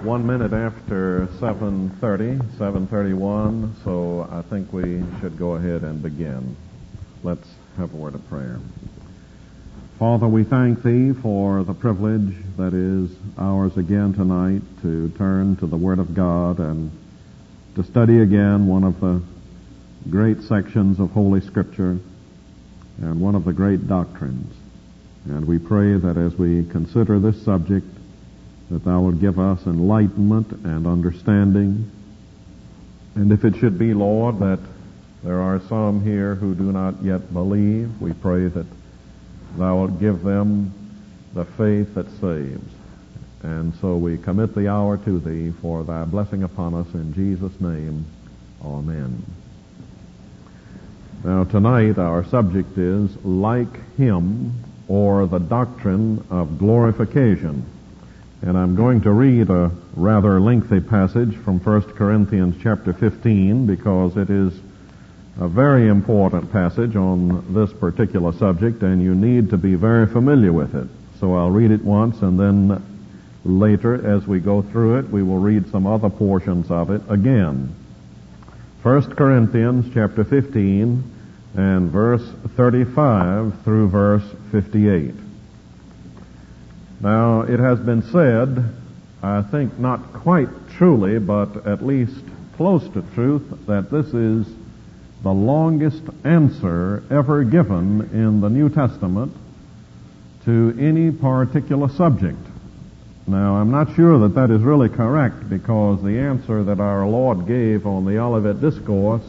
1 minute after 7:31, so I think we should go ahead and begin. Let's have a word of prayer. Father, we thank Thee for the privilege that is ours again tonight to turn to the Word of God and to study again one of the great sections of Holy Scripture and one of the great doctrines. And we pray that as we consider this subject, that Thou would give us enlightenment and understanding. And if it should be, Lord, that there are some here who do not yet believe, we pray that Thou wilt give them the faith that saves. And so we commit the hour to Thee for Thy blessing upon us in Jesus' name. Amen. Now tonight our subject is like Him, or the doctrine of glorification. And I'm going to read a rather lengthy passage from 1 Corinthians chapter 15 because it is a very important passage on this particular subject, and you need to be very familiar with it. So I'll read it once, and then later as we go through it, we will read some other portions of it again. 1 Corinthians chapter 15 and verse 35 through verse 58. Now, it has been said, I think not quite truly, but at least close to truth, that this is the longest answer ever given in the New Testament to any particular subject. Now, I'm not sure that that is really correct, because the answer that our Lord gave on the Olivet Discourse,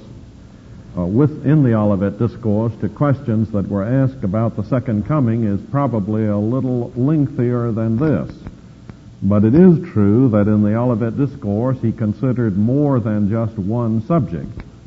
within the Olivet Discourse, to questions that were asked about the second coming is probably a little lengthier than this. But it is true that in the Olivet Discourse He considered more than just one subject.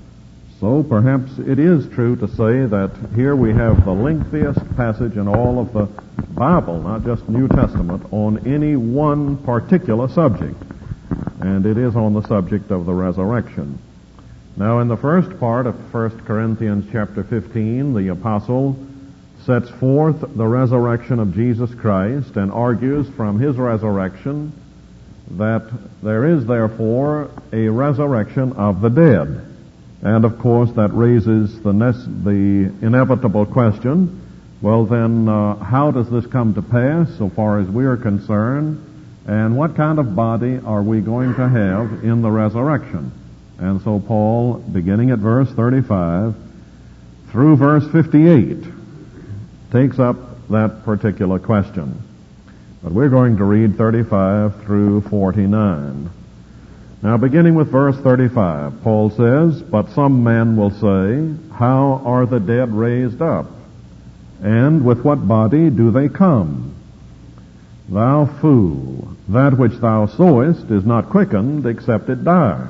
So perhaps it is true to say that here we have the lengthiest passage in all of the Bible, not just New Testament, on any one particular subject. And it is on the subject of the resurrection. Now, in the first part of 1 Corinthians chapter 15, the apostle sets forth the resurrection of Jesus Christ and argues from His resurrection that there is therefore a resurrection of the dead. And of course that raises the inevitable question, well then, how does this come to pass so far as we are concerned, and what kind of body are we going to have in the resurrection? And so Paul, beginning at verse 35 through verse 58, takes up that particular question. But we're going to read 35 through 49. Now, beginning with verse 35, Paul says, "But some men will say, how are the dead raised up? And with what body do they come? Thou fool, that which thou sowest is not quickened except it die.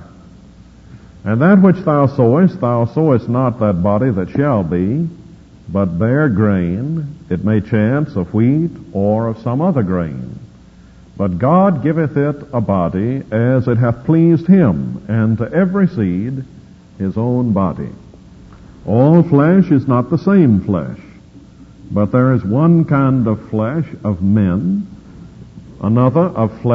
And that which thou sowest not that body that shall be, but bare grain, it may chance of wheat or of some other grain. But God giveth it a body as it hath pleased Him, and to every seed his own body. All flesh is not the same flesh, but there is one kind of flesh of men, another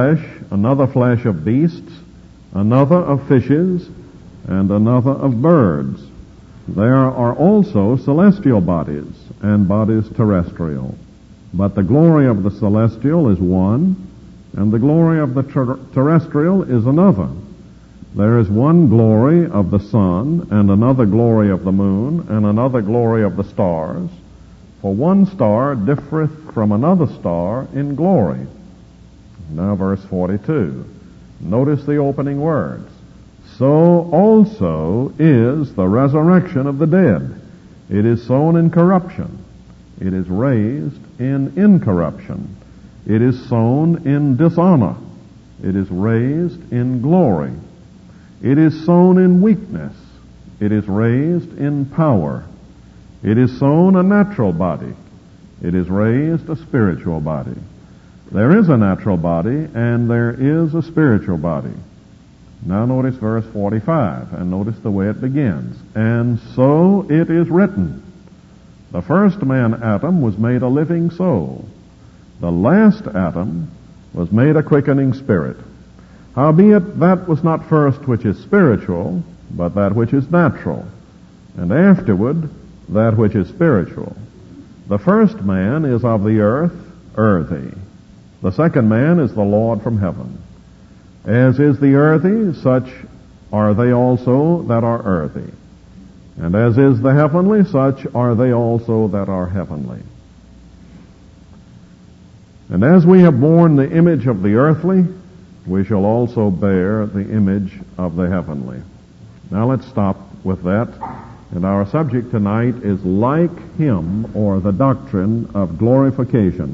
flesh of beasts, another of fishes, and another of birds. There are also celestial bodies, and bodies terrestrial. But the glory of the celestial is one, and the glory of the terrestrial is another. There is one glory of the sun, and another glory of the moon, and another glory of the stars. For one star differeth from another star in glory." Now verse 42. Notice the opening words. "So also is the resurrection of the dead. It is sown in corruption. It is raised in incorruption. It is sown in dishonor. It is raised in glory. It is sown in weakness. It is raised in power. It is sown a natural body. It is raised a spiritual body." There is a natural body and there is a spiritual body. Now notice verse 45, and notice the way it begins. "And so it is written, the first man Adam was made a living soul. The last Adam was made a quickening spirit. Howbeit that was not first which is spiritual, but that which is natural, and afterward that which is spiritual. The first man is of the earth, earthy. The second man is the Lord from heaven. As is the earthy, such are they also that are earthy. And as is the heavenly, such are they also that are heavenly. And as we have borne the image of the earthly, we shall also bear the image of the heavenly. Now let's stop with that. And our subject tonight is like him, or the doctrine of glorification.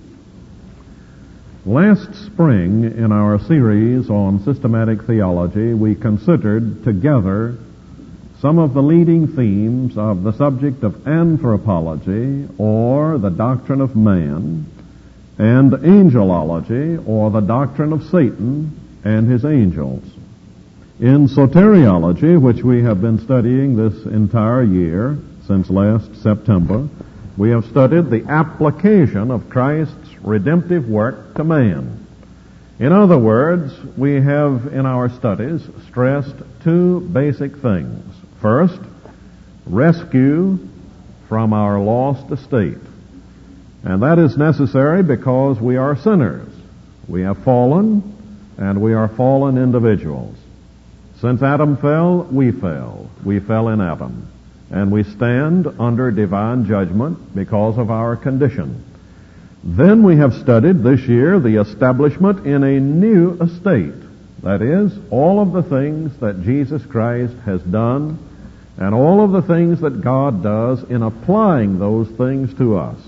Last spring, in our series on systematic theology, we considered together some of the leading themes of the subject of anthropology, or the doctrine of man, and angelology, or the doctrine of Satan and his angels. In soteriology, which we have been studying this entire year, since last September, we have studied the application of Christ's redemptive work to man. In other words, we have in our studies stressed two basic things. First, rescue from our lost estate. And that is necessary because we are sinners. We have fallen, and we are fallen individuals. Since Adam fell, we fell. We fell in Adam. And we stand under divine judgment because of our condition. Then we have studied this year the establishment in a new estate. That is, all of the things that Jesus Christ has done and all of the things that God does in applying those things to us.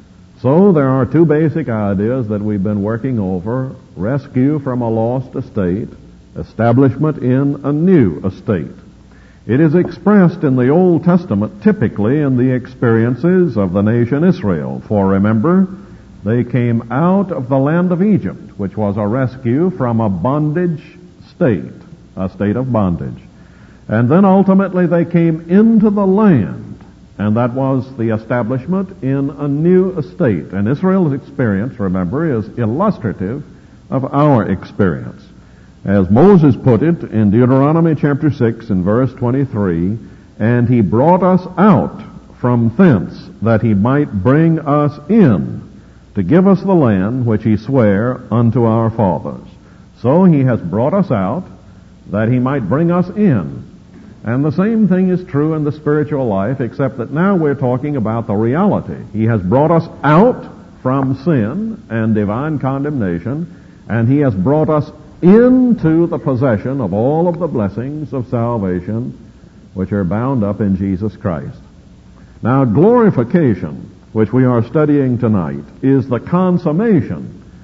So there are two basic ideas that we've been working over: rescue from a lost estate, establishment in a new estate. It is expressed in the Old Testament typically in the experiences of the nation Israel. For remember, they came out of the land of Egypt, which was a rescue from a bondage state, a state of bondage. And then ultimately they came into the land, and that was the establishment in a new estate. And Israel's experience, remember, is illustrative of our experience. As Moses put it in Deuteronomy chapter 6 and verse 23, "And he brought us out from thence, that he might bring us in, to give us the land which he sware unto our fathers." So he has brought us out, that he might bring us in. And the same thing is true in the spiritual life, except that now we're talking about the reality. He has brought us out from sin and divine condemnation, and he has brought us into the possession of all of the blessings of salvation which are bound up in Jesus Christ. Now, glorification, which we are studying tonight, is the consummation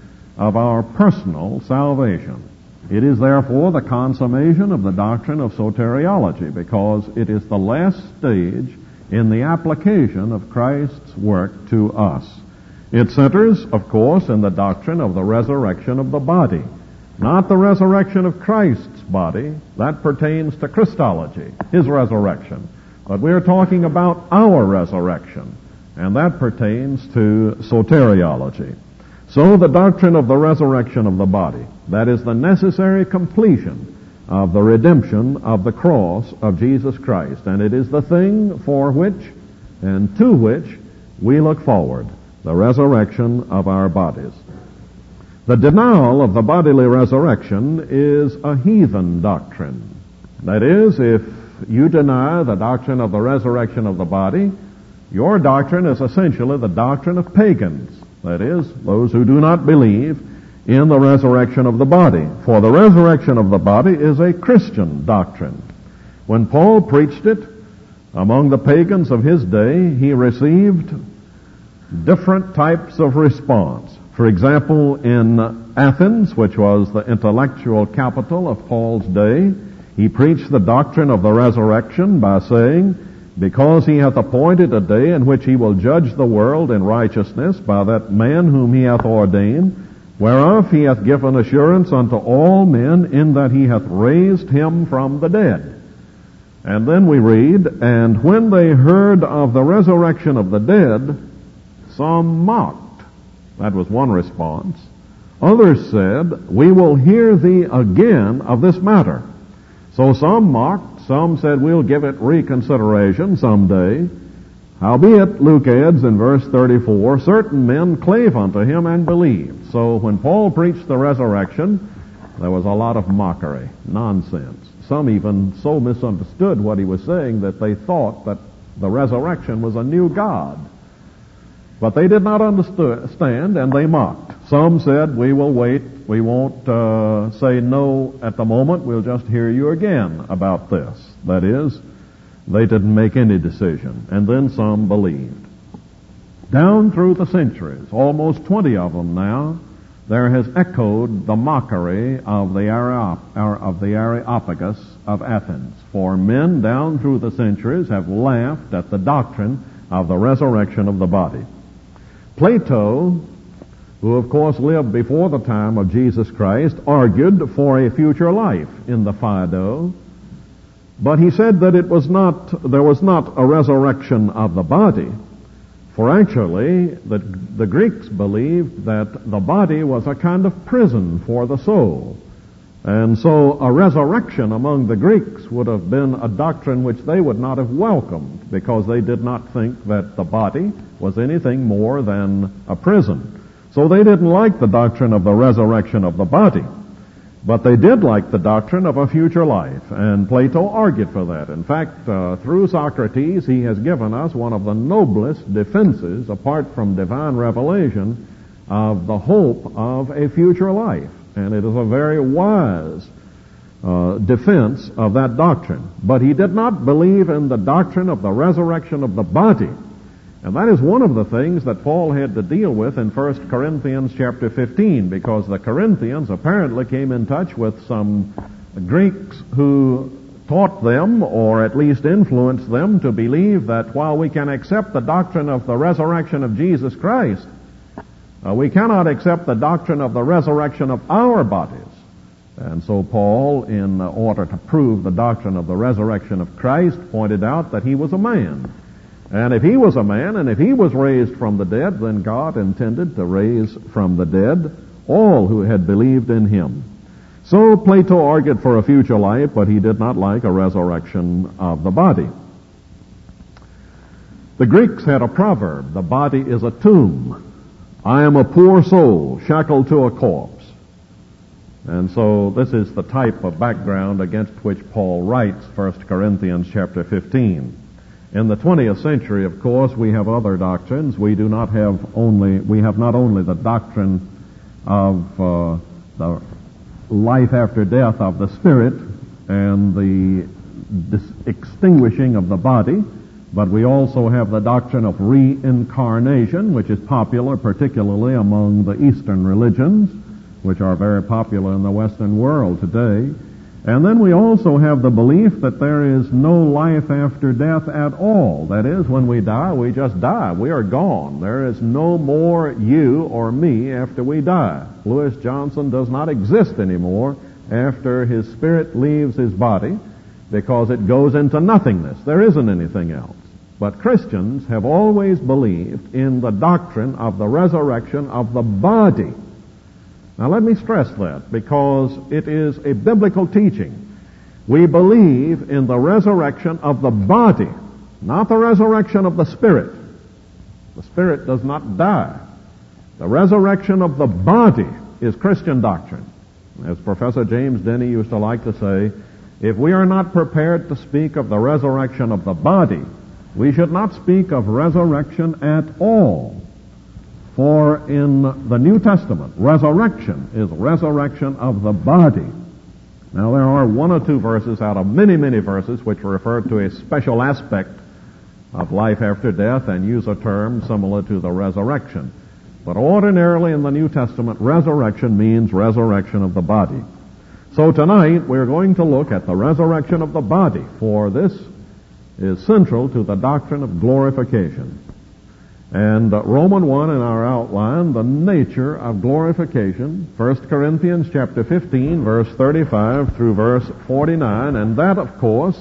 of our personal salvation. It is therefore the consummation of the doctrine of soteriology, because it is the last stage in the application of Christ's work to us. It centers, of course, in the doctrine of the resurrection of the body. Not the resurrection of Christ's body. That pertains to Christology, his resurrection. But we're talking about our resurrection, and that pertains to soteriology. So the doctrine of the resurrection of the body, that is the necessary completion of the redemption of the cross of Jesus Christ. And it is the thing for which and to which we look forward, the resurrection of our bodies. The denial of the bodily resurrection is a heathen doctrine. That is, if you deny the doctrine of the resurrection of the body, your doctrine is essentially the doctrine of pagans. That is, those who do not believe in the resurrection of the body. For the resurrection of the body is a Christian doctrine. When Paul preached it among the pagans of his day, he received different types of response. For example, in Athens, which was the intellectual capital of Paul's day, he preached the doctrine of the resurrection by saying, "Because he hath appointed a day in which he will judge the world in righteousness by that man whom he hath ordained, whereof he hath given assurance unto all men, in that he hath raised him from the dead." And then we read, "And when they heard of the resurrection of the dead, some mocked." That was one response. Others said, we will hear thee again of this matter. So some mocked, some said, we'll give it reconsideration someday. Howbeit, Luke adds in verse 34, certain men clave unto him and believed. So when Paul preached the resurrection, there was a lot of mockery, nonsense. Some even so misunderstood what he was saying that they thought that the resurrection was a new God. But they did not understand, and they mocked. Some said, we will wait, we won't say no at the moment, we'll just hear you again about this. That is, they didn't make any decision. And then some believed. Down through the centuries, almost 20 of them now, there has echoed the mockery of the Areopagus of Athens. For men down through the centuries have laughed at the doctrine of the resurrection of the body. Plato, who of course lived before the time of Jesus Christ, argued for a future life in the Phaedo, but he said that there was not a resurrection of the body. For actually, the Greeks believed that the body was a kind of prison for the soul. And so a resurrection among the Greeks would have been a doctrine which they would not have welcomed, because they did not think that the body was anything more than a prison. So they didn't like the doctrine of the resurrection of the body. But they did like the doctrine of a future life, and Plato argued for that. In fact, through Socrates, he has given us one of the noblest defenses, apart from divine revelation, of the hope of a future life. And it is a very wise defense of that doctrine. But he did not believe in the doctrine of the resurrection of the body. And that is one of the things that Paul had to deal with in 1 Corinthians chapter 15, because the Corinthians apparently came in touch with some Greeks who taught them, or at least influenced them, to believe that while we can accept the doctrine of the resurrection of Jesus Christ, we cannot accept the doctrine of the resurrection of our bodies. And so Paul, in order to prove the doctrine of the resurrection of Christ, pointed out that he was a man. And if he was a man, and if he was raised from the dead, then God intended to raise from the dead all who had believed in him. So Plato argued for a future life, but he did not like a resurrection of the body. The Greeks had a proverb, the body is a tomb. I am a poor soul, shackled to a corpse. And so this is the type of background against which Paul writes 1 Corinthians chapter 15. In the 20th century, of course, we have other doctrines. We have not only the doctrine of the life after death of the spirit and the extinguishing of the body, but we also have the doctrine of reincarnation, which is popular particularly among the Eastern religions, which are very popular in the Western world today. And then we also have the belief that there is no life after death at all. That is, when we die, we just die. We are gone. There is no more you or me after we die. Lewis Johnson does not exist anymore after his spirit leaves his body, because it goes into nothingness. There isn't anything else. But Christians have always believed in the doctrine of the resurrection of the body. Now let me stress that, because it is a biblical teaching. We believe in the resurrection of the body, not the resurrection of the spirit. The spirit does not die. The resurrection of the body is Christian doctrine. As Professor James Denny used to like to say, if we are not prepared to speak of the resurrection of the body, we should not speak of resurrection at all. For in the New Testament, resurrection is resurrection of the body. Now there are one or two verses out of many, many verses which refer to a special aspect of life after death and use a term similar to the resurrection. But ordinarily in the New Testament, resurrection means resurrection of the body. So tonight we're going to look at the resurrection of the body, for this is central to the doctrine of glorification. And Romans 1 in our outline, the nature of glorification, 1 Corinthians chapter 15, verse 35 through verse 49, and that, of course,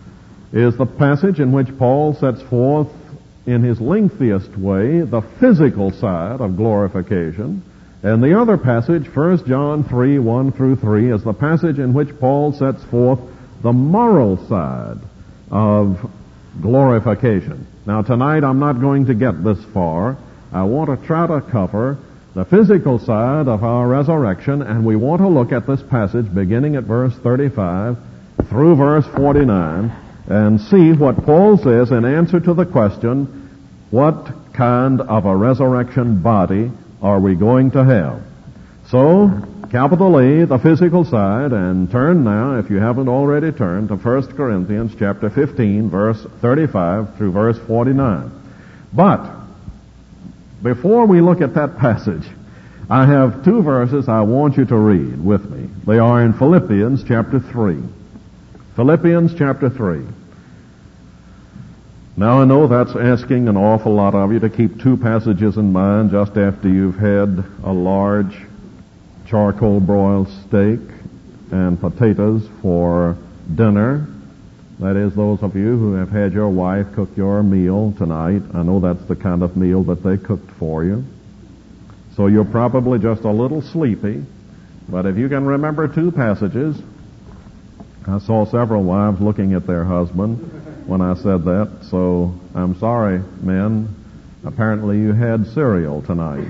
is the passage in which Paul sets forth in his lengthiest way the physical side of glorification, And the other passage, 1 John 3, 1 through 3, is the passage in which Paul sets forth the moral side of glorification. Now tonight I'm not going to get this far. I want to try to cover the physical side of our resurrection, and we want to look at this passage beginning at verse 35 through verse 49 and see what Paul says in answer to the question, what kind of a resurrection body are we going to have? So, capital A, the physical side, and turn now, if you haven't already turned, to 1 Corinthians chapter 15, verse 35 through verse 49. But, before we look at that passage, I have two verses I want you to read with me. They are in Philippians chapter 3. Philippians chapter 3. Now I know that's asking an awful lot of you to keep two passages in mind just after you've had a large charcoal broiled steak and potatoes for dinner. That is, those of you who have had your wife cook your meal tonight. I know that's the kind of meal that they cooked for you. So you're probably just a little sleepy. But if you can remember two passages, I saw several wives looking at their husband when I said that. So I'm sorry, men. Apparently you had cereal tonight.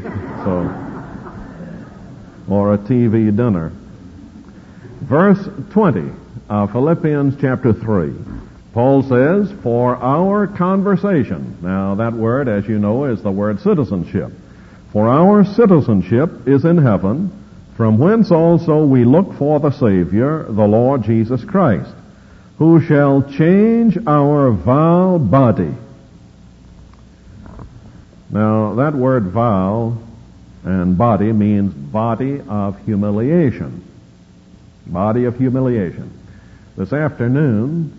Or a TV dinner. Verse 20 of Philippians chapter 3. Paul says, for our conversation. Now that word, as you know, is the word citizenship. For our citizenship is in heaven, from whence also we look for the Savior, the Lord Jesus Christ, who shall change our vile body. Now that word vile and body means body of humiliation. Body of humiliation. This afternoon,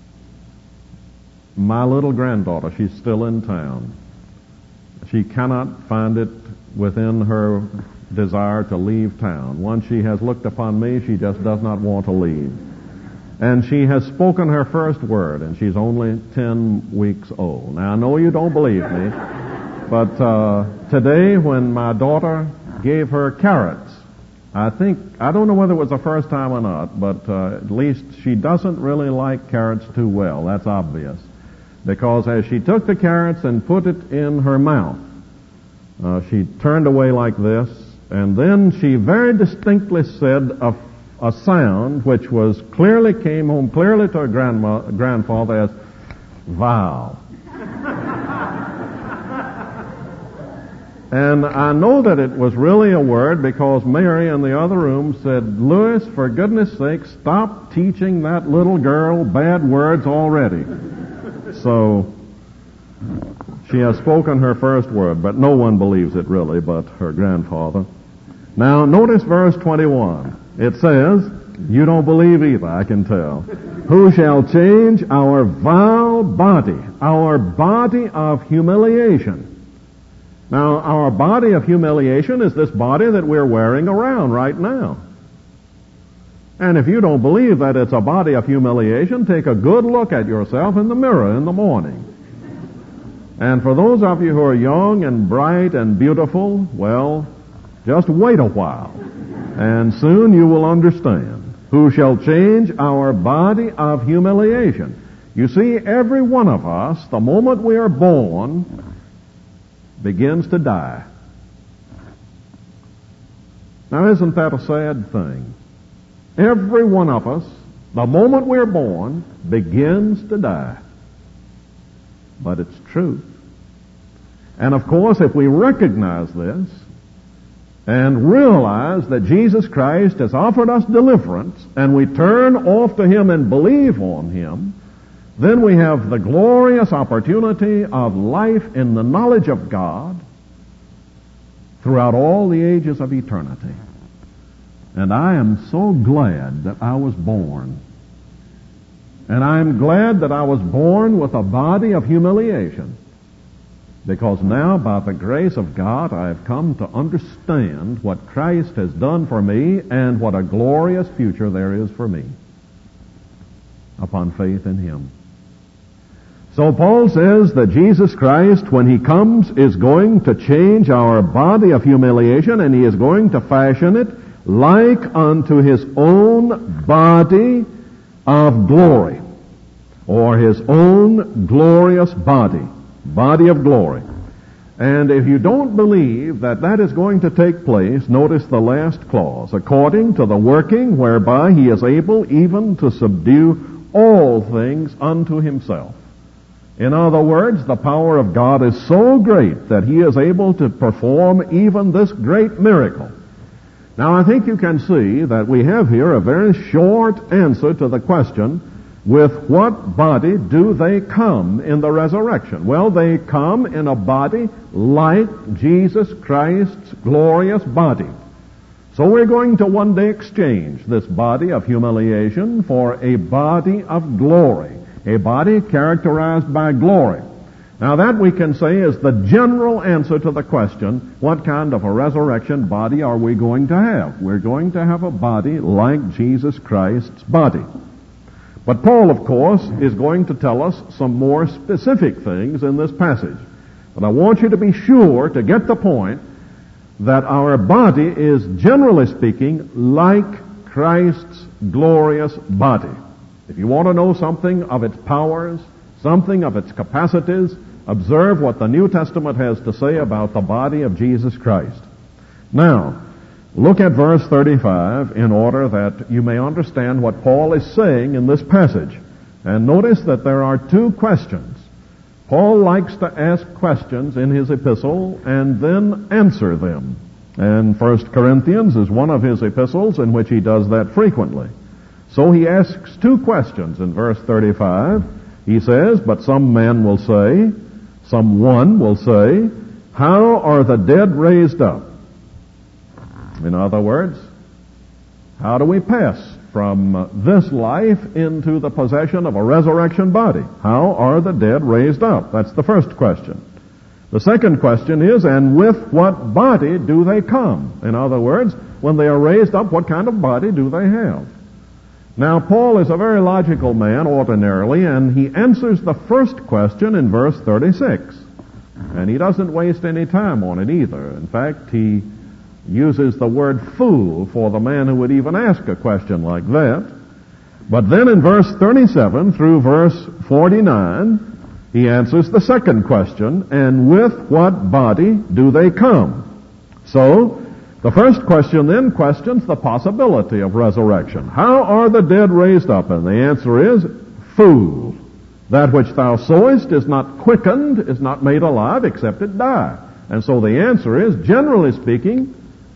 my little granddaughter, she's still in town. She cannot find it within her desire to leave town. Once she has looked upon me, she just does not want to leave. And she has spoken her first word, and she's only 10 weeks old. Now, I know you don't believe me, but today when my daughter gave her carrots, I don't know whether it was the first time or not, but at least she doesn't really like carrots too well. That's obvious. Because as she took the carrots and put it in her mouth, she turned away like this, and then she very distinctly said a sound which came home clearly to her grandfather as vile. And I know that it was really a word because Mary in the other room said, Louis, for goodness sake, stop teaching that little girl bad words already. So, she has spoken her first word, but no one believes it really but her grandfather. Now, notice verse 21. It says, you don't believe either, I can tell. Who shall change our vile body, our body of humiliation. Now, our body of humiliation is this body that we're wearing around right now. And if you don't believe that it's a body of humiliation, take a good look at yourself in the mirror in the morning. And for those of you who are young and bright and beautiful, well, just wait a while, and soon you will understand. Who shall change our body of humiliation. You see, every one of us, the moment we are born, begins to die. Now, isn't that a sad thing? Every one of us, the moment we're born, begins to die. But it's truth. And of course, if we recognize this and realize that Jesus Christ has offered us deliverance and we turn off to Him and believe on Him, then we have the glorious opportunity of life in the knowledge of God throughout all the ages of eternity. And I am so glad that I was born. And I'm glad that I was born with a body of humiliation. Because now, by the grace of God, I have come to understand what Christ has done for me and what a glorious future there is for me upon faith in Him. So Paul says that Jesus Christ, when He comes, is going to change our body of humiliation, and He is going to fashion it like unto His own body of glory, or His own glorious body of glory. And if you don't believe that that is going to take place, notice the last clause, according to the working whereby He is able even to subdue all things unto Himself. In other words, the power of God is so great that He is able to perform even this great miracle. Now, I think you can see that we have here a very short answer to the question, with what body do they come in the resurrection? Well, they come in a body like Jesus Christ's glorious body. So we're going to one day exchange this body of humiliation for a body of glory, a body characterized by glory. Now that we can say is the general answer to the question, what kind of a resurrection body are we going to have? We're going to have a body like Jesus Christ's body. But Paul, of course, is going to tell us some more specific things in this passage. But I want you to be sure to get the point that our body is, generally speaking, like Christ's glorious body. If you want to know something of its powers, something of its capacities, observe what the New Testament has to say about the body of Jesus Christ. Now, look at verse 35 in order that you may understand what Paul is saying in this passage. And notice that there are two questions. Paul likes to ask questions in his epistle and then answer them. And 1 Corinthians is one of his epistles in which he does that frequently. So he asks two questions in verse 35. He says, but someone will say, how are the dead raised up? In other words, how do we pass from this life into the possession of a resurrection body? How are the dead raised up? That's the first question. The second question is, and with what body do they come? In other words, when they are raised up, what kind of body do they have? Now, Paul is a very logical man ordinarily, and he answers the first question in verse 36. And he doesn't waste any time on it either. In fact, he uses the word fool for the man who would even ask a question like that. But then in verse 37 through verse 49, he answers the second question, and with what body do they come? So, the first question then questions the possibility of resurrection. How are the dead raised up? And the answer is, fool. That which thou sowest is not quickened, is not made alive, except it die. And so the answer is, generally speaking,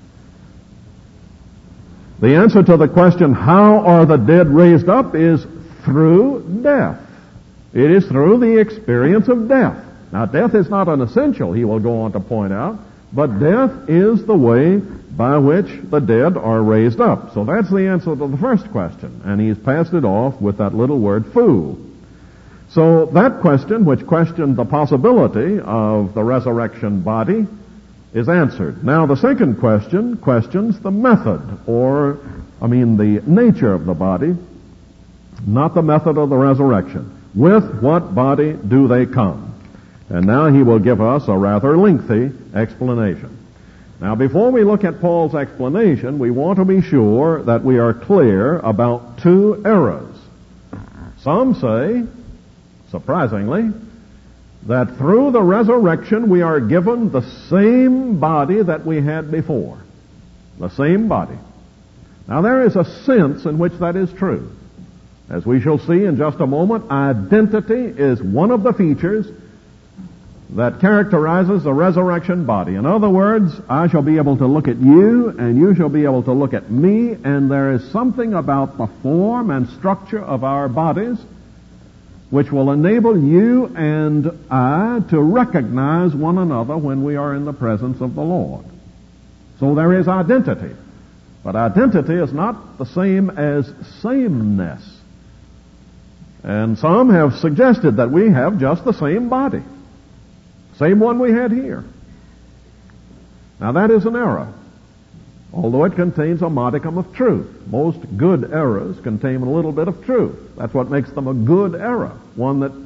the answer to the question, how are the dead raised up, is through death. It is through the experience of death. Now, death is not an essential, he will go on to point out, but death is the way by which the dead are raised up. So that's the answer to the first question, and he's passed it off with that little word, fool. So that question, which questioned the possibility of the resurrection body, is answered. Now the second question questions the method, the nature of the body, not the method of the resurrection. With what body do they come? And now he will give us a rather lengthy explanation. Now before we look at Paul's explanation, we want to be sure that we are clear about two errors. Some say, surprisingly, that through the resurrection we are given the same body that we had before. The same body. Now there is a sense in which that is true. As we shall see in just a moment, identity is one of the features that characterizes the resurrection body. In other words, I shall be able to look at you, and you shall be able to look at me, and there is something about the form and structure of our bodies which will enable you and I to recognize one another when we are in the presence of the Lord. So there is identity. But identity is not the same as sameness. And some have suggested that we have just the same body. Same one we had here. Now that is an error, although it contains a modicum of truth. Most good errors contain a little bit of truth. That's what makes them a good error, one that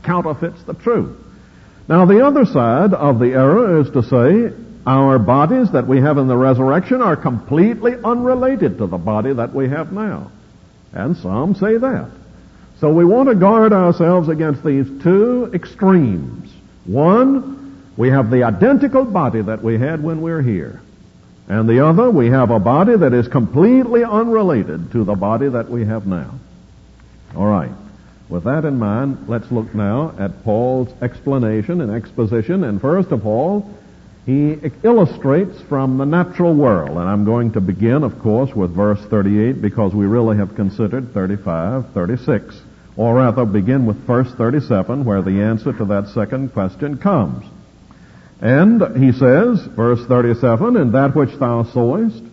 counterfeits the truth. Now, the other side of the error is to say our bodies that we have in the resurrection are completely unrelated to the body that we have now. And some say that. So we want to guard ourselves against these two extremes. One, we have the identical body that we had when we were here. And the other, we have a body that is completely unrelated to the body that we have now. All right. With that in mind, let's look now at Paul's explanation and exposition. And first of all, he illustrates from the natural world. And I'm going to begin, of course, with verse 38 because we really have considered 35, 36. Or rather, begin with verse 37 where the answer to that second question comes. And he says, verse 37, "And that which thou sowest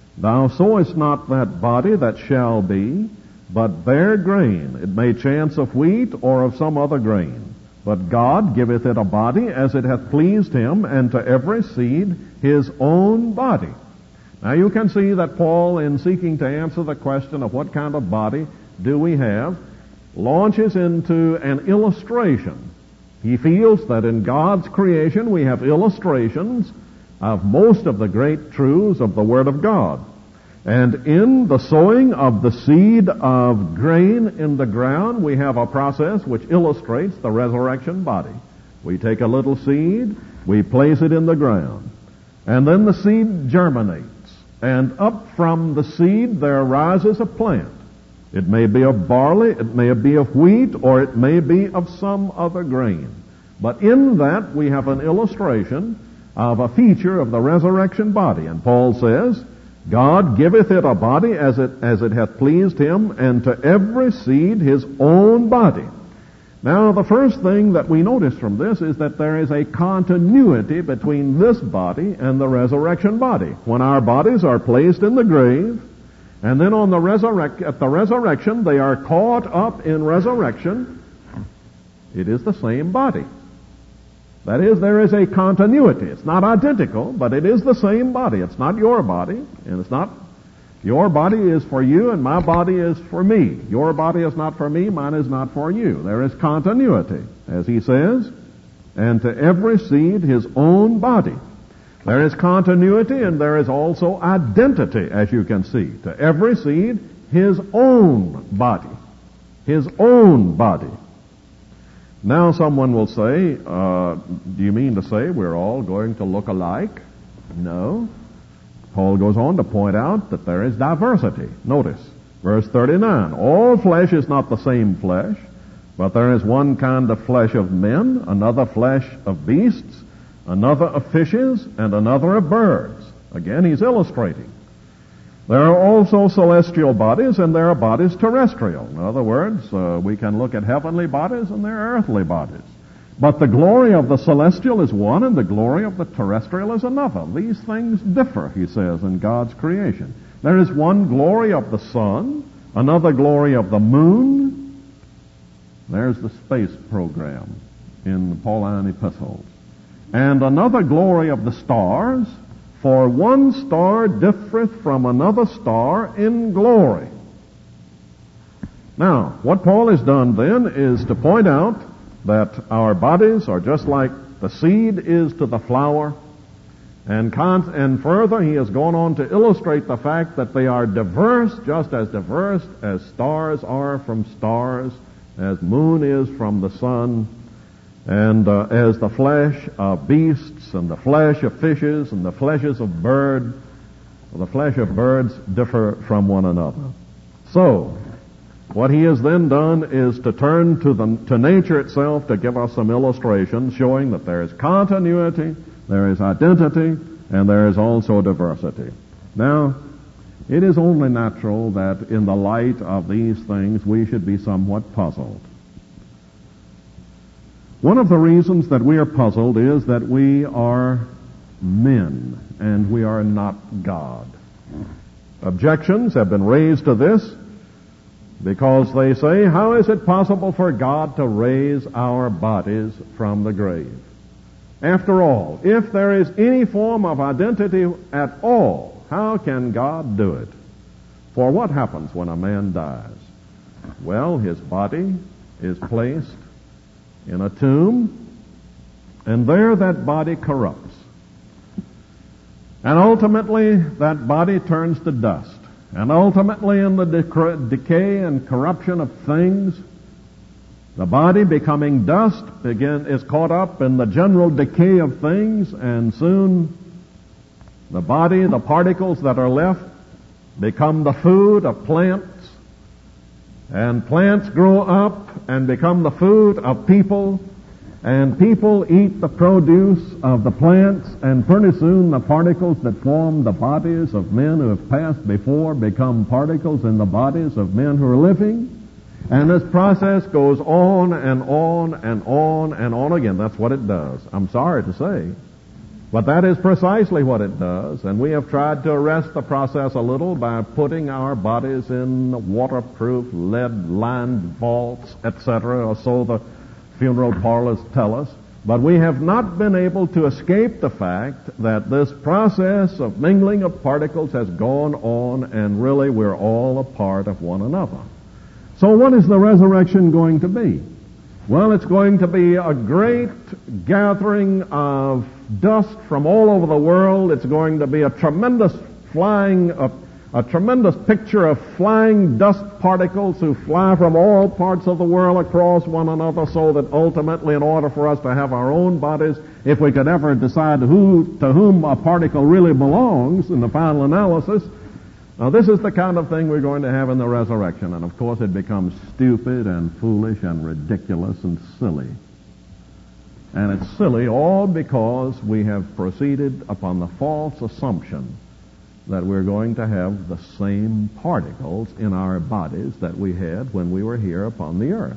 not that body that shall be, but bare grain. It may chance of wheat or of some other grain. But God giveth it a body as it hath pleased him, and to every seed his own body." Now you can see that Paul, in seeking to answer the question of what kind of body do we have, launches into an illustration. He feels that in God's creation we have illustrations of most of the great truths of the Word of God. And in the sowing of the seed of grain in the ground, we have a process which illustrates the resurrection body. We take a little seed, we place it in the ground, and then the seed germinates. And up from the seed there arises a plant. It may be of barley, it may be of wheat, or it may be of some other grain. But in that we have an illustration of a feature of the resurrection body. And Paul says, God giveth it a body as it hath pleased him, and to every seed his own body. Now, the first thing that we notice from this is that there is a continuity between this body and the resurrection body. When our bodies are placed in the grave, and then at the resurrection they are caught up in resurrection, it is the same body. That is, there is a continuity. It's not identical, but it is the same body. It's not your body, and it's not, your body is for you and my body is for me. Your body is not for me, mine is not for you. There is continuity, as he says, and to every seed his own body. There is continuity and there is also identity, as you can see. To every seed his own body. His own body. Now someone will say, do you mean to say we're all going to look alike? No. Paul goes on to point out that there is diversity. Notice, verse 39, all flesh is not the same flesh, but there is one kind of flesh of men, another flesh of beasts, another of fishes, and another of birds. Again, he's illustrating. There are also celestial bodies, and there are bodies terrestrial. In other words, we can look at heavenly bodies, and there are earthly bodies. But the glory of the celestial is one, and the glory of the terrestrial is another. These things differ, he says, in God's creation. There is one glory of the sun, another glory of the moon. There's the space program in the Pauline epistles. And another glory of the stars, for one star differeth from another star in glory. Now, what Paul has done then is to point out that our bodies are just like the seed is to the flower, and further he has gone on to illustrate the fact that they are diverse, just as diverse as stars are from stars, as moon is from the sun, and as the flesh of beasts and the flesh of fishes and the flesh of birds differ from one another. So, what he has then done is to turn to nature itself to give us some illustrations showing that there is continuity, there is identity, and there is also diversity. Now, it is only natural that in the light of these things we should be somewhat puzzled. One of the reasons that we are puzzled is that we are men and we are not God. Objections have been raised to this because they say, how is it possible for God to raise our bodies from the grave? After all, if there is any form of identity at all, how can God do it? For what happens when a man dies? Well, his body is placed in a tomb, and there that body corrupts. And ultimately, that body turns to dust. And ultimately, in the decay and corruption of things, the body, becoming dust, is caught up in the general decay of things, and soon the body, the particles that are left, become the food of plants, and plants grow up and become the food of people, and people eat the produce of the plants, and pretty soon the particles that form the bodies of men who have passed before become particles in the bodies of men who are living. And this process goes on and on and on and on again. That's what it does. I'm sorry to say. But that is precisely what it does. And we have tried to arrest the process a little by putting our bodies in waterproof, lead-lined vaults, etc., or so the funeral parlors tell us. But we have not been able to escape the fact that this process of mingling of particles has gone on, and really we're all a part of one another. So what is the resurrection going to be? Well, it's going to be a great gathering of dust from all over the world. It's going to be a tremendous tremendous picture of flying dust particles who fly from all parts of the world across one another, so that ultimately, in order for us to have our own bodies, if we could ever decide to whom a particle really belongs in the final analysis, now, this is the kind of thing we're going to have in the resurrection, and of course it becomes stupid and foolish and ridiculous and silly. And it's silly all because we have proceeded upon the false assumption that we're going to have the same particles in our bodies that we had when we were here upon the earth.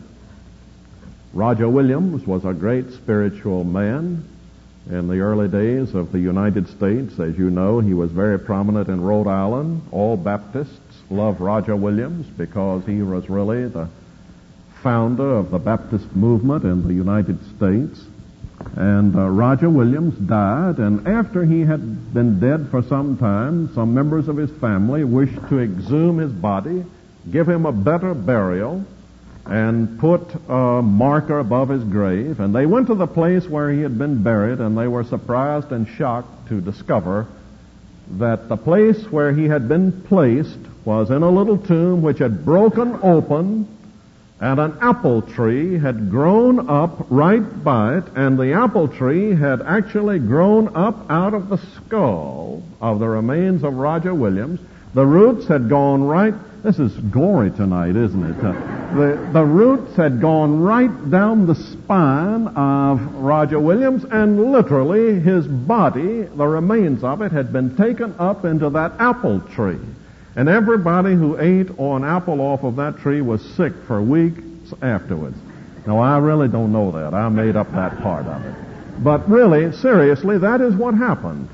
Roger Williams was a great spiritual man in the early days of the United States. As you know, he was very prominent in Rhode Island. All Baptists love Roger Williams because he was really the founder of the Baptist movement in the United States. And Roger Williams died, and after he had been dead for some time, some members of his family wished to exhume his body, give him a better burial, and put a marker above his grave. And they went to the place where he had been buried, and they were surprised and shocked to discover that the place where he had been placed was in a little tomb which had broken open, and an apple tree had grown up right by it, and the apple tree had actually grown up out of the skull of the remains of Roger Williams. The roots had gone right. This is gory tonight, isn't it? The roots had gone right down the spine of Roger Williams, and literally his body, the remains of it, had been taken up into that apple tree. And everybody who ate an apple off of that tree was sick for weeks afterwards. Now, I really don't know that. I made up that part of it. But really, seriously, that is what happened.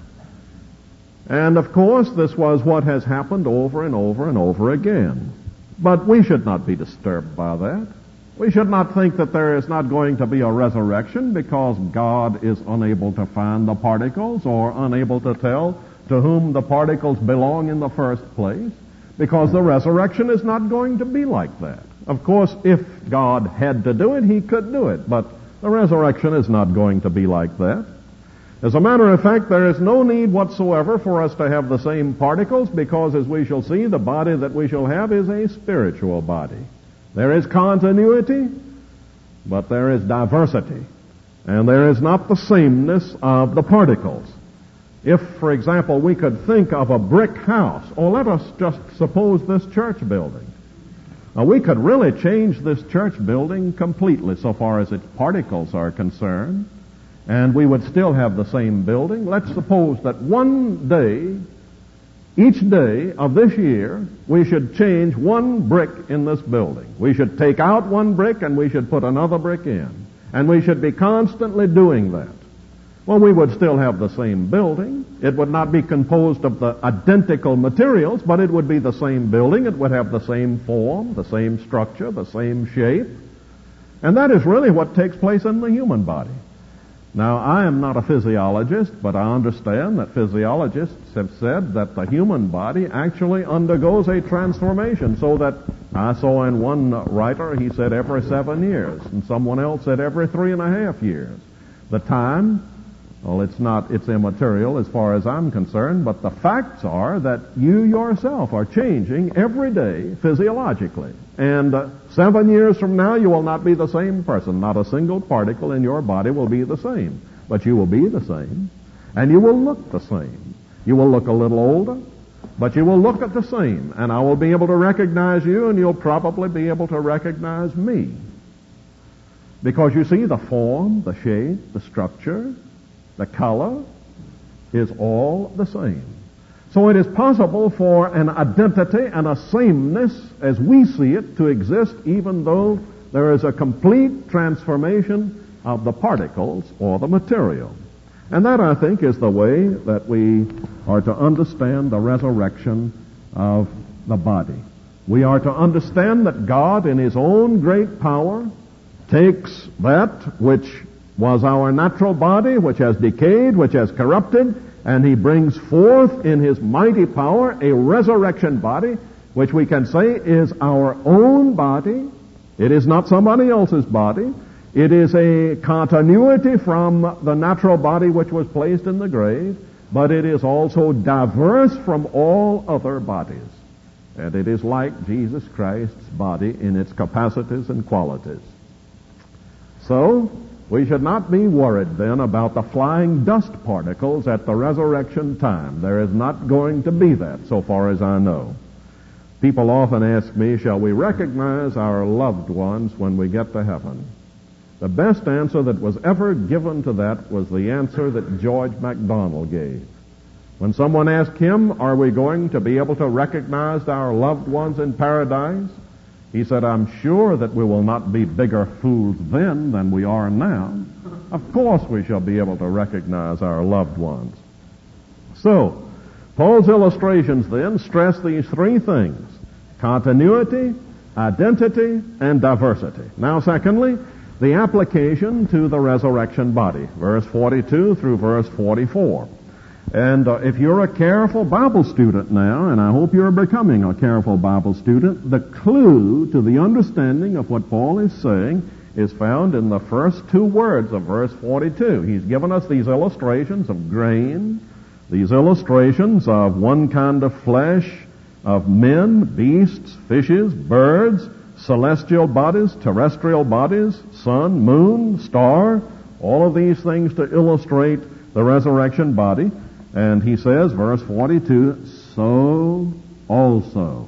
And of course, this was what has happened over and over and over again. But we should not be disturbed by that. We should not think that there is not going to be a resurrection because God is unable to find the particles or unable to tell to whom the particles belong in the first place, because the resurrection is not going to be like that. Of course, if God had to do it, he could do it, but the resurrection is not going to be like that. As a matter of fact, there is no need whatsoever for us to have the same particles, because as we shall see, the body that we shall have is a spiritual body. There is continuity, but there is diversity, and there is not the sameness of the particles. If, for example, we could think of a brick house, or let us just suppose this church building. Now, we could really change this church building completely so far as its particles are concerned, and we would still have the same building. Let's suppose that one day, each day of this year, we should change one brick in this building. We should take out one brick and we should put another brick in. And we should be constantly doing that. Well, we would still have the same building. It would not be composed of the identical materials, but it would be the same building. It would have the same form, the same structure, the same shape. And that is really what takes place in the human body. Now, I am not a physiologist, but I understand that physiologists have said that the human body actually undergoes a transformation, so that I saw in one writer, he said every 7 years, and someone else said every 3.5 years. The time, well, it's immaterial as far as I'm concerned, but the facts are that you yourself are changing every day physiologically. And 7 years from now, you will not be the same person. Not a single particle in your body will be the same. But you will be the same, and you will look the same. You will look a little older, but you will look at the same, and I will be able to recognize you, and you'll probably be able to recognize me. Because you see, the form, the shape, the structure, the color is all the same. So it is possible for an identity and a sameness as we see it to exist even though there is a complete transformation of the particles or the material. And that, I think, is the way that we are to understand the resurrection of the body. We are to understand that God, in His own great power, takes that which was our natural body, which has decayed, which has corrupted, and He brings forth in His mighty power a resurrection body, which we can say is our own body. It is not somebody else's body. It is a continuity from the natural body which was placed in the grave, but it is also diverse from all other bodies. And it is like Jesus Christ's body in its capacities and qualities. So, we should not be worried then about the flying dust particles at the resurrection time. There is not going to be that, so far as I know. People often ask me, shall we recognize our loved ones when we get to heaven? The best answer that was ever given to that was the answer that George MacDonald gave. When someone asked him, are we going to be able to recognize our loved ones in paradise? He said, I'm sure that we will not be bigger fools then than we are now. Of course we shall be able to recognize our loved ones. So, Paul's illustrations then stress these three things: continuity, identity, and diversity. Now, secondly, the application to the resurrection body, verse 42 through verse 44. And if you're a careful Bible student now, and I hope you're becoming a careful Bible student, the clue to the understanding of what Paul is saying is found in the first two words of verse 42. He's given us these illustrations of grain, these illustrations of one kind of flesh, of men, beasts, fishes, birds, celestial bodies, terrestrial bodies, sun, moon, star, all of these things to illustrate the resurrection body. And he says, verse 42, so also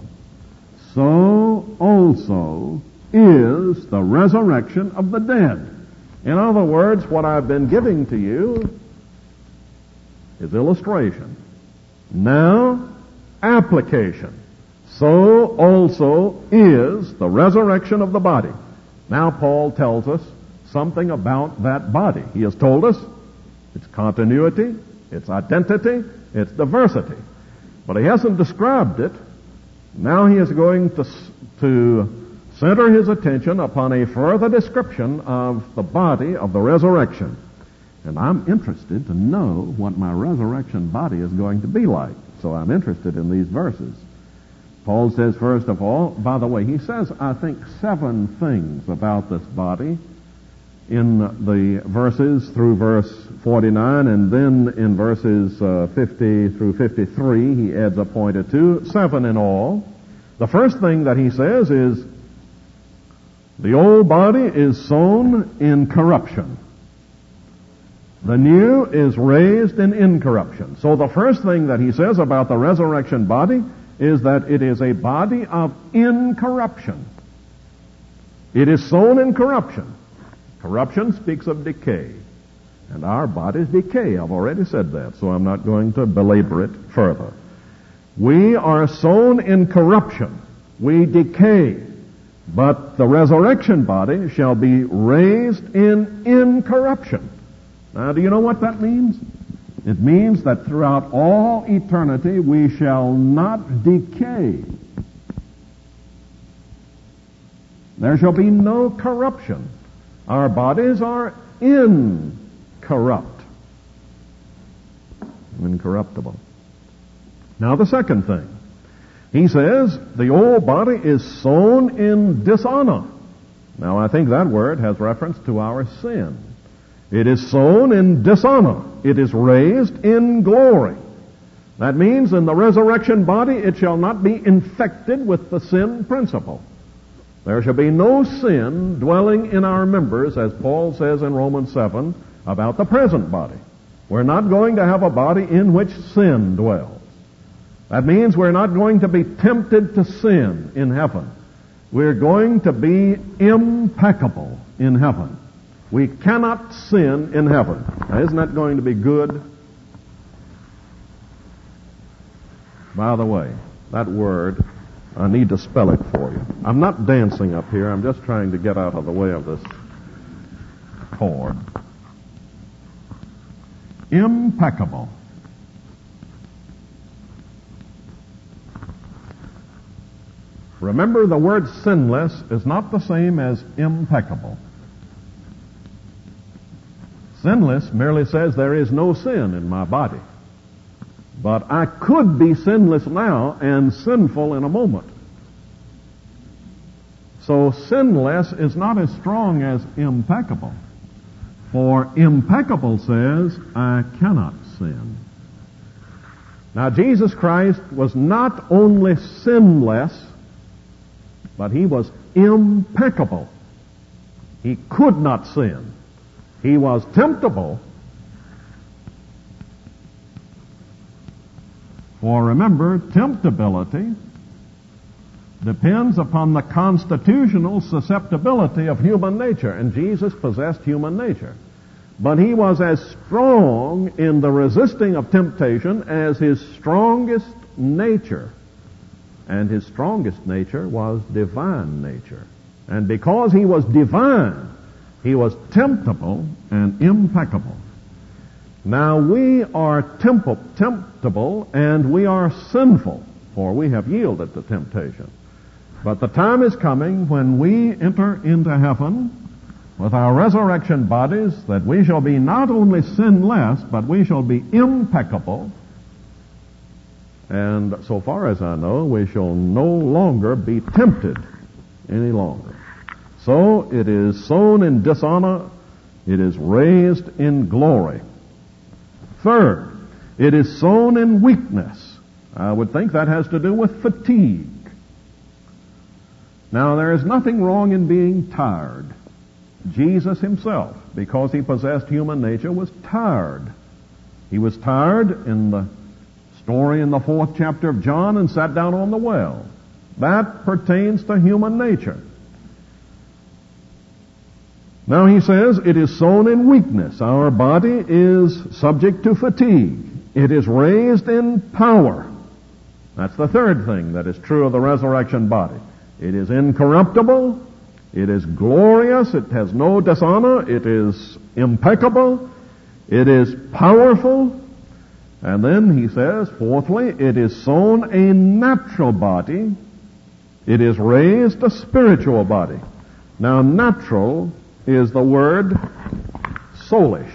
is the resurrection of the dead. In other words, what I've been giving to you is illustration. Now, application. So also is the resurrection of the body. Now Paul tells us something about that body. He has told us its continuity, its identity, its diversity. But he hasn't described it. Now he is going to center his attention upon a further description of the body of the resurrection. And I'm interested to know what my resurrection body is going to be like. So I'm interested in these verses. Paul says, first of all, by the way, he says, I think, 7 things about this body in the verses through verse 49, and then in verses 50 through 53, he adds a point or two, 7 in all. The first thing that he says is, the old body is sown in corruption. The new is raised in incorruption. So the first thing that he says about the resurrection body is that it is a body of incorruption. It is sown in corruption. Corruption speaks of decay. And our bodies decay. I've already said that, so I'm not going to belabor it further. We are sown in corruption. We decay. But the resurrection body shall be raised in incorruption. Now, do you know what that means? It means that throughout all eternity we shall not decay. There shall be no corruption. Our bodies are incorruptible. Now the second thing. He says the old body is sown in dishonor. Now I think that word has reference to our sin. It is sown in dishonor. It is raised in glory. That means in the resurrection body it shall not be infected with the sin principle. There shall be no sin dwelling in our members, as Paul says in Romans 7 about the present body. We're not going to have a body in which sin dwells. That means we're not going to be tempted to sin in heaven. We're going to be impeccable in heaven. We cannot sin in heaven. Now, isn't that going to be good? By the way, that word, I need to spell it for you. I'm not dancing up here. I'm just trying to get out of the way of this cord. Impeccable. Remember, the word sinless is not the same as impeccable. Sinless merely says there is no sin in my body. But I could be sinless now and sinful in a moment. So sinless is not as strong as impeccable. For impeccable says, I cannot sin. Now Jesus Christ was not only sinless, but he was impeccable. He could not sin. He was temptable. For remember, temptability depends upon the constitutional susceptibility of human nature, and Jesus possessed human nature. But he was as strong in the resisting of temptation as his strongest nature. And his strongest nature was divine nature. And because he was divine, he was temptable and impeccable. Now we are temptable and we are sinful, for we have yielded to temptation. But the time is coming when we enter into heaven with our resurrection bodies, that we shall be not only sinless, but we shall be impeccable. And so far as I know, we shall no longer be tempted any longer. So it is sown in dishonor, it is raised in glory. Third, it is sown in weakness. I would think that has to do with fatigue. Now, there is nothing wrong in being tired. Jesus himself, because he possessed human nature, was tired. He was tired in the story in the 4th chapter of John and sat down on the well. That pertains to human nature. Now he says it is sown in weakness. Our body is subject to fatigue. It is raised in power. That's the third thing that is true of the resurrection body. It is incorruptible. It is glorious. It has no dishonor. It is impeccable. It is powerful. And then he says, fourthly, it is sown a natural body. It is raised a spiritual body. Now, natural is the word soulish.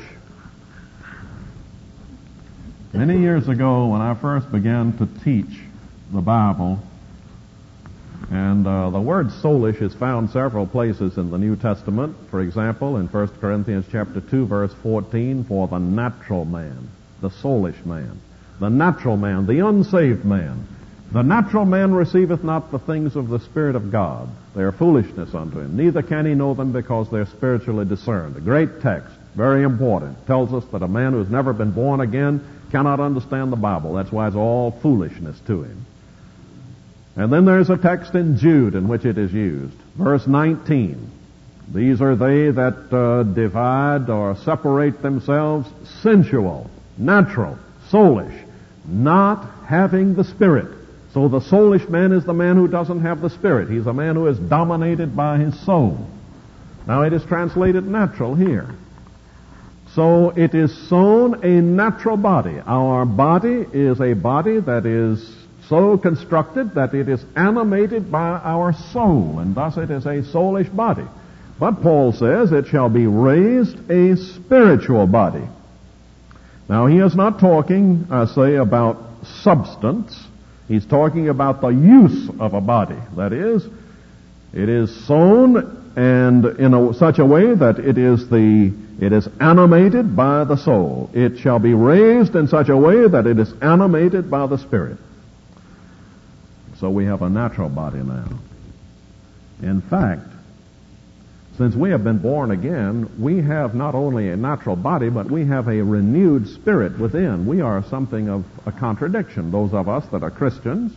Many years ago, when I first began to teach the Bible, and the word soulish is found several places in the New Testament. For example, in 1 Corinthians chapter 2, verse 14, for the natural man, the soulish man, the natural man, the unsaved man. The natural man receiveth not the things of the Spirit of God. They are foolishness unto him. Neither can he know them because they are spiritually discerned. A great text, very important. Tells us that a man who has never been born again cannot understand the Bible. That's why it's all foolishness to him. And then there's a text in Jude in which it is used. Verse 19. These are they that divide or separate themselves, sensual, natural, soulish, not having the Spirit. So the soulish man is the man who doesn't have the Spirit. He's a man who is dominated by his soul. Now it is translated natural here. So it is sown a natural body. Our body is a body that is so constructed that it is animated by our soul, and thus it is a soulish body. But Paul says it shall be raised a spiritual body. Now he is not talking, I say, about substance. He's talking about the use of a body. That is, it is sown and in such a way that it is animated by the soul. It shall be raised in such a way that it is animated by the Spirit. So we have a natural body now. In fact, since we have been born again, we have not only a natural body, but we have a renewed spirit within. We are something of a contradiction, those of us that are Christians.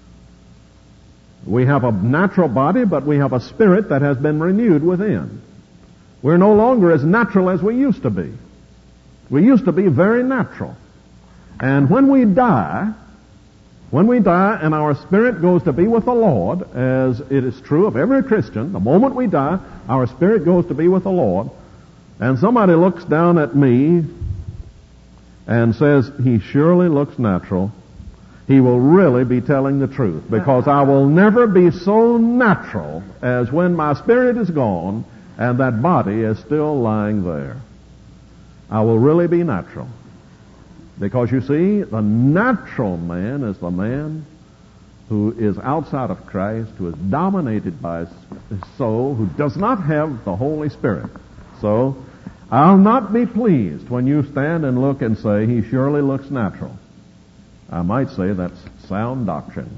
We have a natural body, but we have a spirit that has been renewed within. We're no longer as natural as we used to be. We used to be very natural. And when we die and our spirit goes to be with the Lord, as it is true of every Christian, the moment we die, our spirit goes to be with the Lord, and somebody looks down at me and says, he surely looks natural, he will really be telling the truth, because I will never be so natural as when my spirit is gone and that body is still lying there. I will really be natural. Because you see, the natural man is the man who is outside of Christ, who is dominated by his soul, who does not have the Holy Spirit. So, I'll not be pleased when you stand and look and say, he surely looks natural. I might say that's sound doctrine.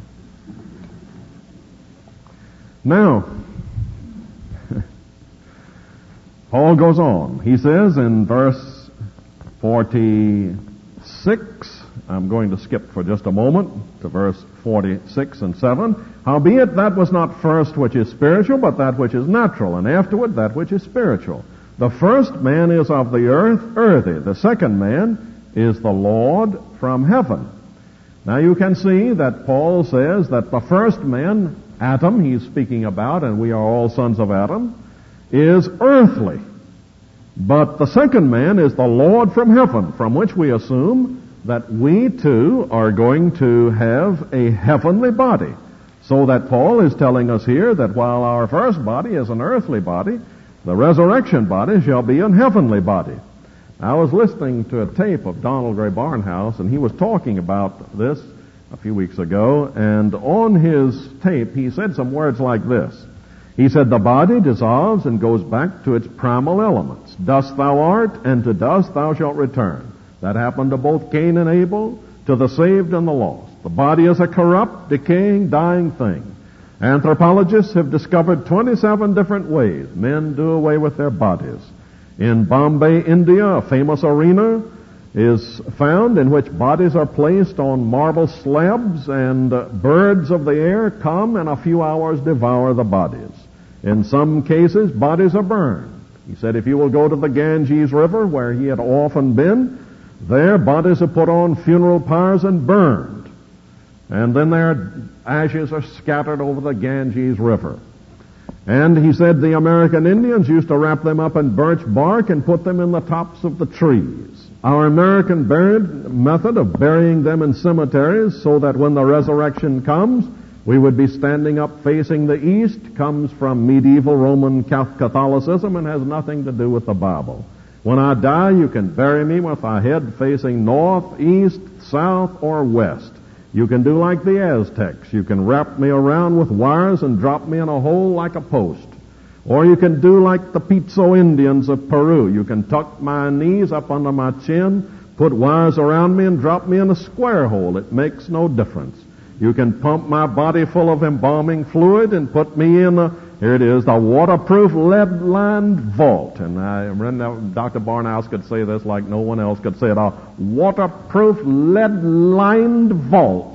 Now, Paul goes on. He says in verse 46, I'm going to skip for just a moment to verse 46 and 7. Howbeit that was not first which is spiritual, but that which is natural, and afterward that which is spiritual. The first man is of the earth, earthy. The second man is the Lord from heaven. Now you can see that Paul says that the first man, Adam, he's speaking about, and we are all sons of Adam, is earthly. But the second man is the Lord from heaven, from which we assume that we too are going to have a heavenly body. So that Paul is telling us here that while our first body is an earthly body, the resurrection body shall be an heavenly body. I was listening to a tape of Donald Gray Barnhouse, and he was talking about this a few weeks ago, and on his tape he said some words like this. He said, the body dissolves and goes back to its primal elements. Dust thou art, and to dust thou shalt return. That happened to both Cain and Abel, to the saved and the lost. The body is a corrupt, decaying, dying thing. Anthropologists have discovered 27 different ways men do away with their bodies. In Bombay, India, a famous arena is found in which bodies are placed on marble slabs, and birds of the air come and a few hours devour the bodies. In some cases, bodies are burned. He said if you will go to the Ganges River, where he had often been, there bodies are put on funeral pyres and burned. And then their ashes are scattered over the Ganges River. And he said the American Indians used to wrap them up in birch bark and put them in the tops of the trees. Our American method of burying them in cemeteries so that when the resurrection comes, we would be standing up facing the east comes from medieval Roman Catholicism and has nothing to do with the Bible. When I die, you can bury me with my head facing north, east, south, or west. You can do like the Aztecs. You can wrap me around with wires and drop me in a hole like a post. Or you can do like the Pizzo Indians of Peru. You can tuck my knees up under my chin, put wires around me, and drop me in a square hole. It makes no difference. You can pump my body full of embalming fluid and put me in here it is, the waterproof lead-lined vault. And Dr. Barnhouse could say this like no one else could say it. A waterproof lead-lined vault.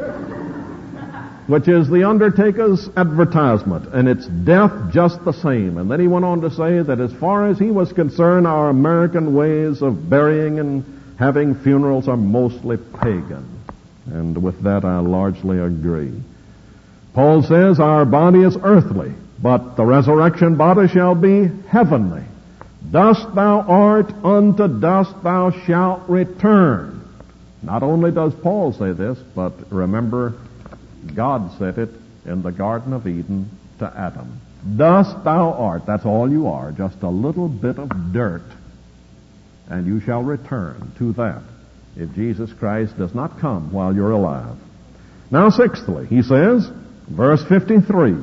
Which is the undertaker's advertisement, and it's death just the same. And then he went on to say that as far as he was concerned, our American ways of burying and having funerals are mostly pagan. And with that I largely agree. Paul says our body is earthly, but the resurrection body shall be heavenly. Dust thou art, unto dust thou shalt return. Not only does Paul say this, but remember, God said it in the Garden of Eden to Adam. Dust thou art, that's all you are, just a little bit of dirt, and you shall return to that if Jesus Christ does not come while you're alive. Now, sixthly, he says, verse 53,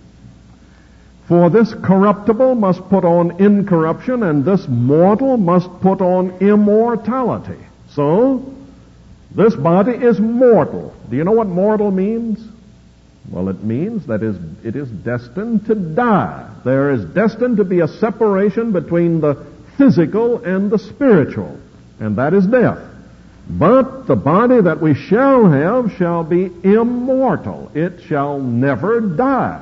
for this corruptible must put on incorruption, and this mortal must put on immortality. So, this body is mortal. Do you know what mortal means? Well, it means that it is destined to die. There is destined to be a separation between the physical and the spiritual, and that is death. But the body that we shall have shall be immortal. It shall never die.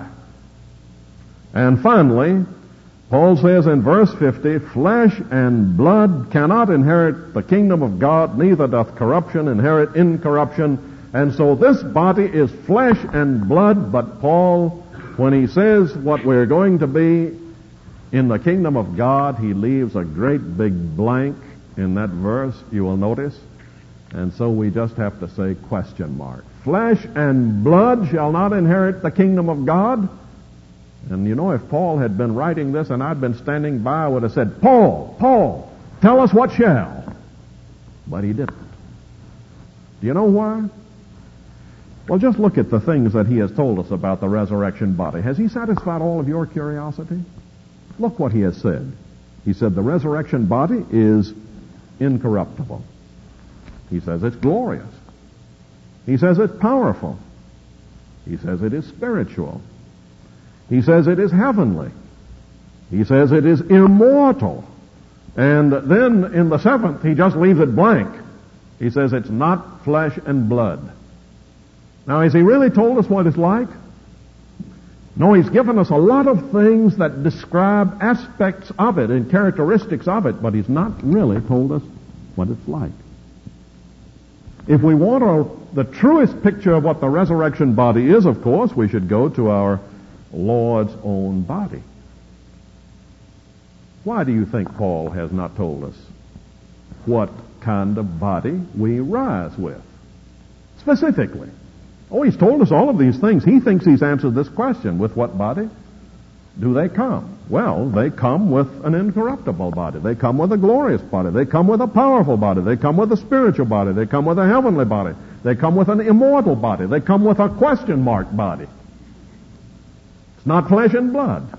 And finally, Paul says in verse 50, flesh and blood cannot inherit the kingdom of God, neither doth corruption inherit incorruption. And so this body is flesh and blood, but Paul, when he says what we're going to be in the kingdom of God, he leaves a great big blank in that verse, you will notice. And so we just have to say question mark. Flesh and blood shall not inherit the kingdom of God. And you know, if Paul had been writing this and I'd been standing by, I would have said, Paul, tell us what shall. But he didn't. Do you know why? Well, just look at the things that he has told us about the resurrection body. Has he satisfied all of your curiosity? Look what he has said. He said the resurrection body is incorruptible. He says it's glorious. He says it's powerful. He says it is spiritual. He says it is heavenly. He says it is immortal. And then in the seventh, he just leaves it blank. He says it's not flesh and blood. Now, has he really told us what it's like? No, he's given us a lot of things that describe aspects of it and characteristics of it, but he's not really told us what it's like. If we want the truest picture of what the resurrection body is, of course, we should go to our Lord's own body. Why do you think Paul has not told us what kind of body we rise with? Specifically. Oh, he's told us all of these things. He thinks he's answered this question. With what body do they come? Well, they come with an incorruptible body. They come with a glorious body. They come with a powerful body. They come with a spiritual body. They come with a heavenly body. They come with an immortal body. They come with a question mark body. It's not flesh and blood.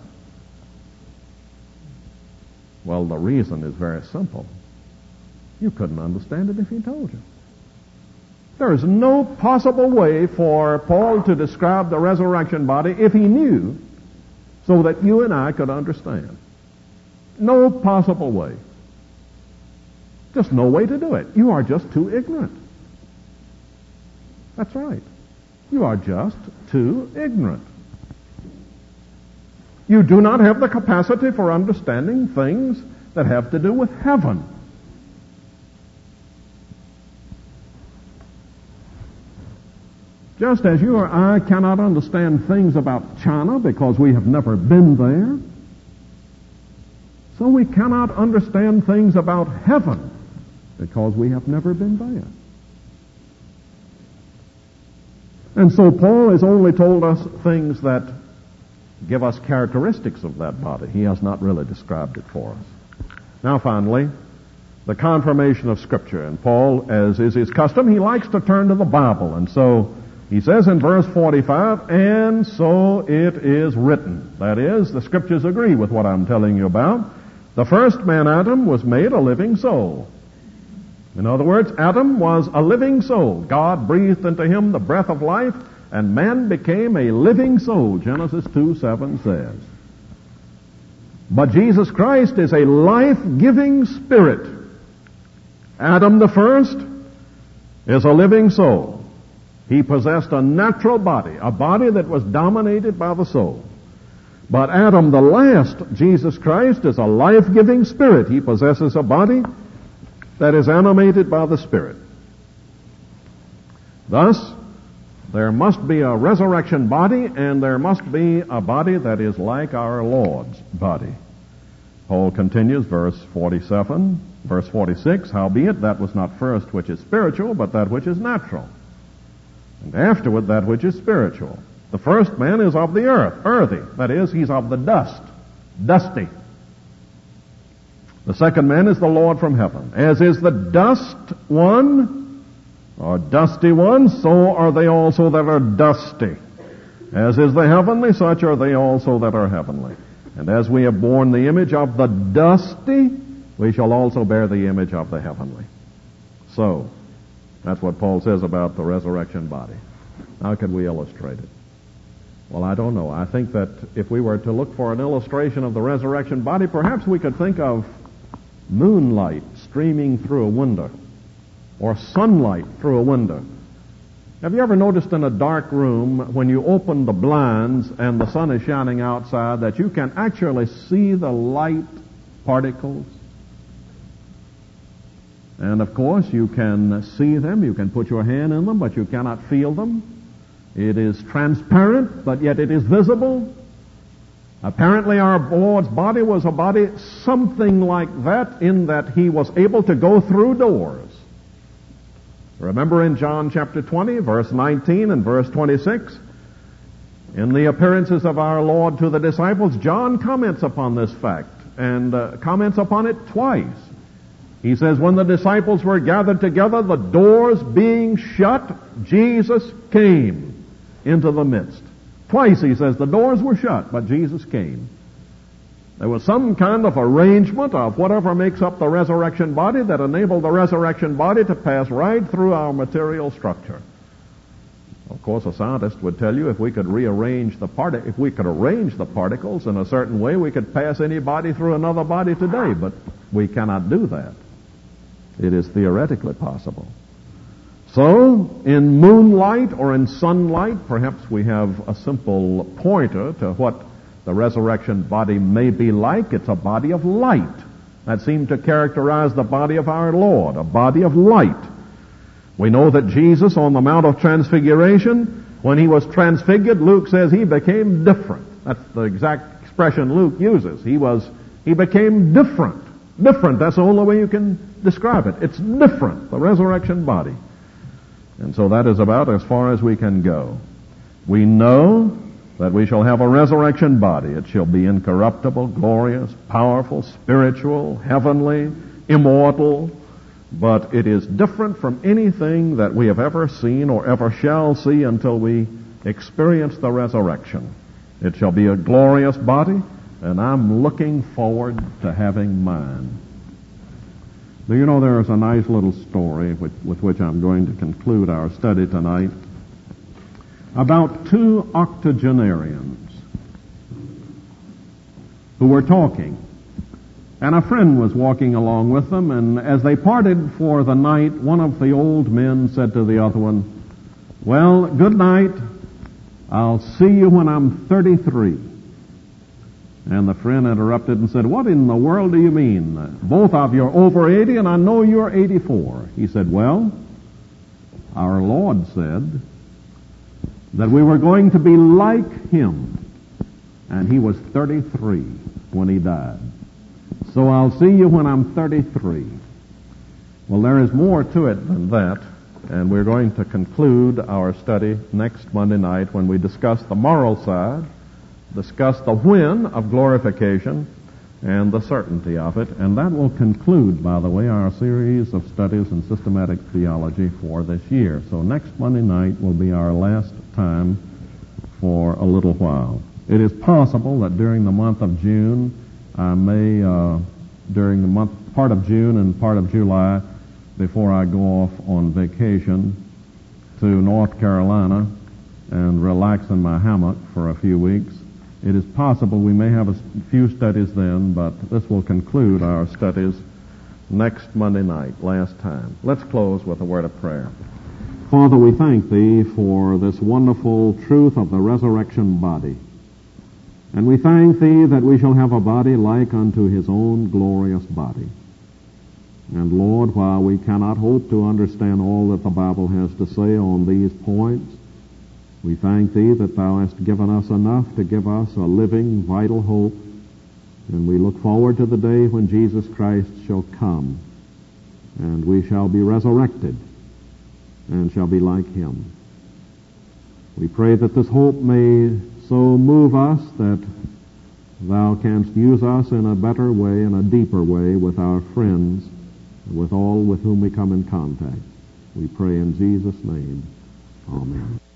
Well, the reason is very simple. You couldn't understand it if he told you. There is no possible way for Paul to describe the resurrection body if he knew, so that you and I could understand. No possible way. Just no way to do it. You are just too ignorant. That's right. You are just too ignorant. You do not have the capacity for understanding things that have to do with heaven. Just as you or I cannot understand things about China because we have never been there, so we cannot understand things about heaven because we have never been there. And so Paul has only told us things that give us characteristics of that body. He has not really described it for us. Now finally, the confirmation of Scripture. And Paul, as is his custom, he likes to turn to the Bible. And so he says in verse 45, and so it is written. That is, the Scriptures agree with what I'm telling you about. The first man, Adam, was made a living soul. In other words, Adam was a living soul. God breathed into him the breath of life, and man became a living soul, Genesis 2:7 says. But Jesus Christ is a life-giving spirit. Adam the first is a living soul. He possessed a natural body, a body that was dominated by the soul. But Adam the last, Jesus Christ, is a life-giving spirit. He possesses a body that is animated by the Spirit. Thus, there must be a resurrection body, and there must be a body that is like our Lord's body. Paul continues, verse 47, verse 46, howbeit that was not first which is spiritual, but that which is natural. And afterward that which is spiritual. The first man is of the earth, earthy. That is, he's of the dust, dusty. The second man is the Lord from heaven. As is the dust one, are dusty ones, so are they also that are dusty. As is the heavenly, such are they also that are heavenly. And as we have borne the image of the dusty, we shall also bear the image of the heavenly. So, that's what Paul says about the resurrection body. How could we illustrate it? Well, I don't know. I think that if we were to look for an illustration of the resurrection body, perhaps we could think of moonlight streaming through a window, or sunlight through a window. Have you ever noticed in a dark room, when you open the blinds and the sun is shining outside, that you can actually see the light particles? And of course, you can see them, you can put your hand in them, but you cannot feel them. It is transparent, but yet it is visible. Apparently our Lord's body was a body something like that, in that he was able to go through doors. Remember in John chapter 20, verse 19 and verse 26, in the appearances of our Lord to the disciples, John comments upon this fact, and comments upon it twice. He says, when the disciples were gathered together, the doors being shut, Jesus came into the midst. Twice he says the doors were shut, but Jesus came. There was some kind of arrangement of whatever makes up the resurrection body that enabled the resurrection body to pass right through our material structure. Of course, a scientist would tell you if we could arrange the particles in a certain way, we could pass any body through another body today, but we cannot do that. It is theoretically possible. So, in moonlight or in sunlight, perhaps we have a simple pointer to what the resurrection body may be like. It's a body of light. That seemed to characterize the body of our Lord, a body of light. We know that Jesus on the Mount of Transfiguration, when he was transfigured, Luke says he became different. That's the exact expression Luke uses. He became different. Different, that's the only way you can describe it. It's different, the resurrection body. And so that is about as far as we can go. We know that we shall have a resurrection body. It shall be incorruptible, glorious, powerful, spiritual, heavenly, immortal, but it is different from anything that we have ever seen or ever shall see until we experience the resurrection. It shall be a glorious body, and I'm looking forward to having mine. Do you know there is a nice little story with which I'm going to conclude our study tonight about two octogenarians who were talking. And a friend was walking along with them, and as they parted for the night, one of the old men said to the other one, "Well, good night. I'll see you when I'm 33. And the friend interrupted and said, "What in the world do you mean? Both of you are over 80, and I know you're 84. He said, "Well, our Lord said that we were going to be like him, and he was 33 when he died. So I'll see you when I'm 33. Well, there is more to it than that, and we're going to conclude our study next Monday night when we discuss the moral side, discuss the when of glorification, and the certainty of it. And that will conclude, by the way, our series of studies in systematic theology for this year. So next Monday night will be our last time for a little while. It is possible that during the month of June, I may, during the month, part of June and part of July, before I go off on vacation to North Carolina and relax in my hammock for a few weeks, it is possible we may have a few studies then, but this will conclude our studies next Monday night, last time. Let's close with a word of prayer. Father, we thank Thee for this wonderful truth of the resurrection body. And we thank Thee that we shall have a body like unto His own glorious body. And Lord, while we cannot hope to understand all that the Bible has to say on these points, we thank Thee that Thou hast given us enough to give us a living, vital hope, and we look forward to the day when Jesus Christ shall come, and we shall be resurrected, and shall be like Him. We pray that this hope may so move us that Thou canst use us in a better way, in a deeper way, with our friends, with all with whom we come in contact. We pray in Jesus' name. Amen.